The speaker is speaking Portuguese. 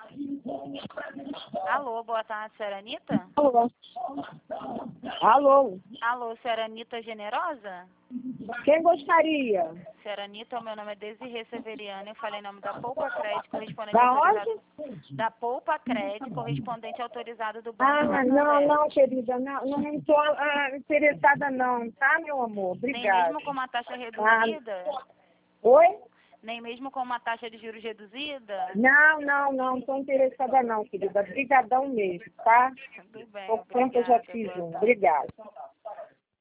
Alô, boa tarde, senhora Anitta? Alô? Alô? Alô, senhora Anitta Generosa? Quem gostaria? Senhora Anitta, meu nome é Desirê Severiano, eu falei em nome da Poupa Crédito, correspondente Da autorizado... onde? Da Poupa Crédito, correspondente autorizado do Banco Não, Santander. não, querida, não estou interessada não, tá, meu amor? Nem Obrigada. mesmo com uma taxa reduzida? Oi? Nem mesmo com uma taxa de juros reduzida? Não estou interessada não, querida. Obrigadão mesmo, tá? Tudo bem, Por quanto eu já obrigada. fiz Boa um. tarde. Obrigada.